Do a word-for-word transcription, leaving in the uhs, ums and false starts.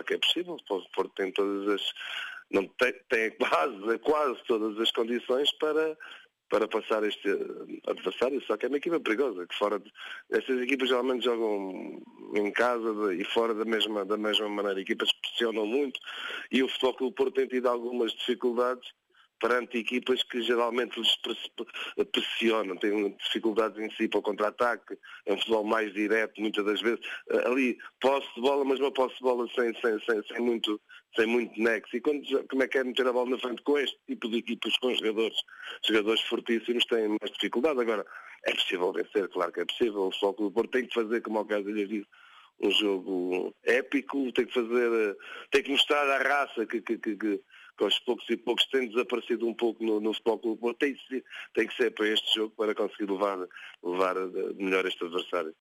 que é possível. O Porto tem todas as... Não tem, tem quase, quase todas as condições para... para passar este adversário, só que é uma equipa perigosa, que fora de... Estas equipas geralmente jogam em casa e fora da mesma, da mesma maneira, equipas que pressionam muito, e o Futebol Clube do Porto tem tido algumas dificuldades perante equipas que geralmente lhes pressionam, têm dificuldades em si para o contra-ataque, é um futebol mais direto, muitas das vezes, ali, posse de bola, mas uma posse de bola sem, sem, sem, sem muito... sem muito nexo, e quando, como é que é meter a bola na frente com este tipo de equipas, com jogadores, jogadores fortíssimos, têm mais dificuldade. Agora, é possível vencer, claro que é possível, só que o Porto tem que fazer, como o caso lhe disse, um jogo épico, tem que fazer, tem que mostrar à raça que, que, que, que, que aos poucos e poucos tem desaparecido um pouco no, no Futebol Clube do Porto, tem, tem que ser para este jogo para conseguir levar, levar melhor este adversário.